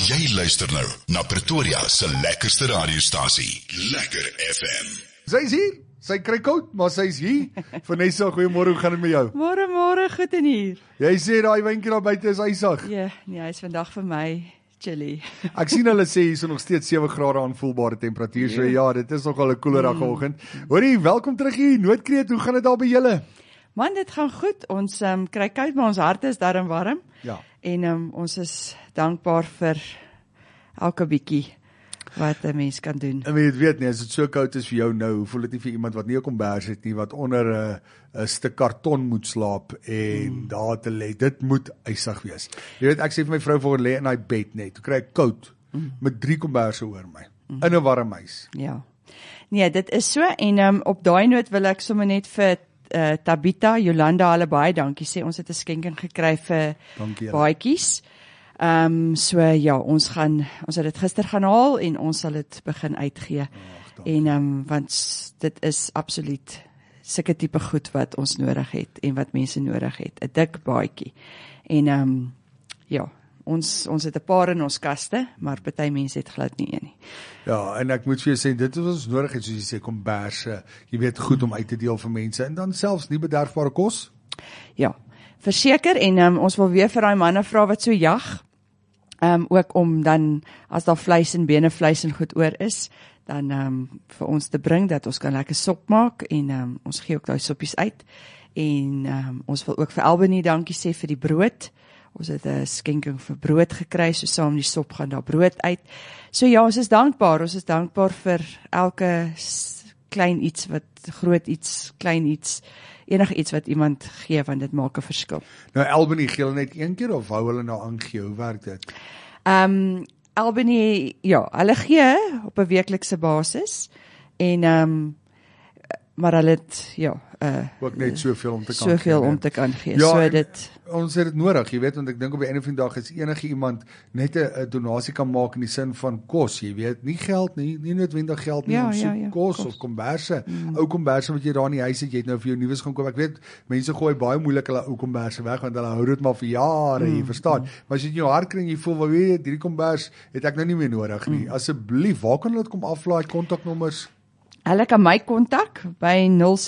Jy luister nou na Pretoria se lekkerste radiostasie, Lekker FM. Sy is hier, sy kry koud, maar sy is hier. Vanessa, goeiemôre, hoe gaan dit met jou? Môre, goed en hier. Jy sê daai windjie daar buite is ysig. Ja, nee, hy is vandag vir my chilly. Ek sien hulle sê hier is nog steeds 7 grade aanvoelbare temperatuur, so ja, dit is nogal 'n koelerige oggend. Hoorie, welkom terug hier, Noordkreet, hoe gaan dit daar by julle? Man, dit gaan goed, ons kry koud, maar ons harte is darm warm. Ja. En ons is dankbaar vir elke bietjie wat 'n mens kan doen. En jy weet nie, as dit so koud is vir jou nou, hoe voel dit nie vir iemand wat nie 'n kombers het nie, wat onder 'n stuk karton moet slaap en daar te lê. Dit moet ysig wees. Jy weet, ek sê vir my vrou voor lê in haar bed net, toe kry ek koud met 3 komberse oor my in 'n warm huis. Ja. Nee, dit is so en op daai noot wil ek sommer net vir Tabita, Jolanda, hulle baie dankie sê. Ons het 'n skenking gekry vir baadjies. So ja, ons het dit gister gaan haal en ons sal dit begin uitgee. En want dit is absoluut sulke tipe goed wat ons nodig het en wat mense nodig het. 'n Dik baadjie. En ja, ons het 'n paar in ons kaste, maar party mense het glad nie een nie. Ja, en ek moet vir jou sê, dit is wat ons nodig het, soos jy sê, komberse, jy weet, goed om uit te deel vir mense, en dan selfs nie bederfbare kos. Ja, verseker, en ons wil weer vir daai manne vra wat so jag, ook om dan, as daar vleis en bene vleis en goed oor is, dan vir ons te bring, dat ons kan lekker sop maak, en ons gee ook daai soppies uit, en ons wil ook vir Albany dankie sê vir die brood. Ons het 'n skenking vir brood gekry, so saam die sop gaan daar brood uit. So ja, ons is dankbaar vir elke klein iets, wat groot iets, klein iets, enige iets wat iemand gee, want dit maak 'n verskil. Nou Albany, gee hulle net een keer of hou hulle nou aangee? Hoe werk dit? Albany, ja, hulle gee op 'n weeklikse basis, en maar hulle het, ja, ook net soveel om te kan gee. Ja, so dit ons het dit nodig, jy weet, want ek dink op die einde van die dag is enige iemand net 'n donasie kan maak in die sin van kos, jy weet, nie geld nie, nie noodwendig geld nie, om soep, kos of komberse, ou komberse wat jy daar in die huis het, jy het nou vir jou nuus gaan koop. Ek weet, mense gooi baie moeilik hulle ou komberse weg, want hulle hou dit maar vir jare, jy verstaan. Maar as jy in jou hart kry en jy voel, wel weet jy, hierdie kombers het ek nou nie meer nodig nie. Asseblief, waar kan hulle dit kom aflaai, kontaknommers? Hulle kan my kontak by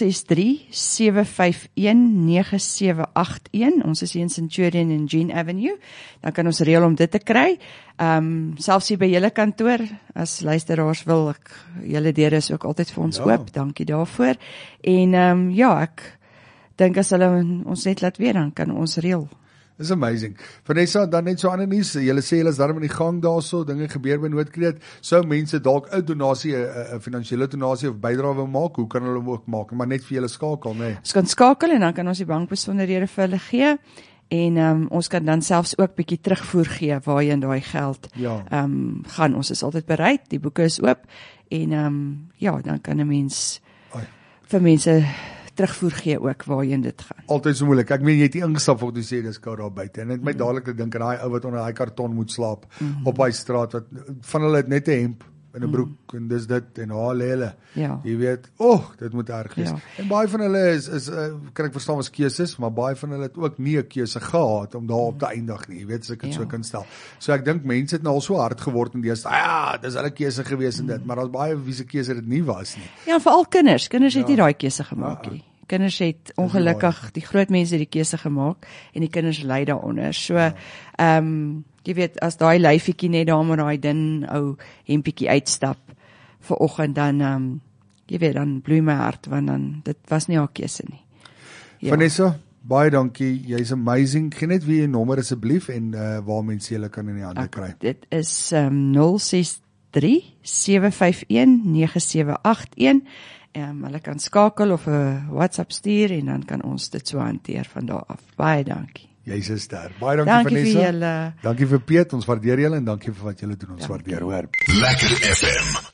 063-751-9781. Ons is hier in Centurion en Jean Avenue. Dan kan ons reël om dit te kry. Selfs hier by julle kantoor, as luisteraars wil, julle deure is ook altyd vir ons oop. Dankie daarvoor. En ja, ek dink as hulle ons net laat weet, dan kan ons reël. Dis amazing. Vanessa, dan net so ander nuus. Julle sê julle is darm in die gang daarso, dinge gebeur by Noordkreet. Sou mense dalk 'n donasie, 'n finansiële donasie of bydrae wil maak, hoe kan hulle ook maak? Maar net vir julle skakel, nee. Ons kan skakel en dan kan ons die bankbesonderhede vir hulle gee. En ons kan dan selfs ook bietjie terugvoer gee waarheen daai geld gaan. Ons is altyd bereid, die boeke is oop. En ja, dan kan 'n mens vir mense terugvoer gee ook waarheen dit gaan. Altyd so moeilik. Ek meen jy het nie ingestap voor jy sê dis koud daar buite. En dit my dadelik te dink aan daai ou wat onder daai karton moet slaap op hy straat, wat van hulle het net 'n hemp en 'n broek en dis dit en haar lê hulle. Ja. Jy weet, dit moet erg wees. Ja. En baie van hulle is kan ek verstaan was keuses, maar baie van hulle het ook nie 'n keuse gehad om daarop te eindig nie. Jy weet, as ek dit so kan stel. So ek dink mense het nou al so hard geword en dis dis hulle keuse gewees en dit, maar daar's baie wie se keuse dit nie was nie. Ja, veral kinders. Kinders het nie daai keuse gemaak nie. Kinders het ongelukkig, die groot mense het die keuse gemaak en die kinders ly daaronder. So, jy weet, as daai lyfietjie net daar met daai dun ou hempietjie uitstap vir oggend, dan jy weet, dan bloei my hart, want dan dit was nie haar keuse nie. Ja. Vanessa, baie dankie. Jy's amazing. Gee net weer jou nommer asseblief en waar mense julle kan in die hande kry. Dit is 063-751-9781. Hulle kan skakel of 'n WhatsApp stuur en dan kan ons dit so hanteer van daar af. Baie dankie. Jy's 'n ster. Baie dankie Vanessa. Dankie vir julle. Dankie vir Piet, ons waardeer julle en dankie vir wat julle doen. Ons waardeer, hoor. Lekker FM.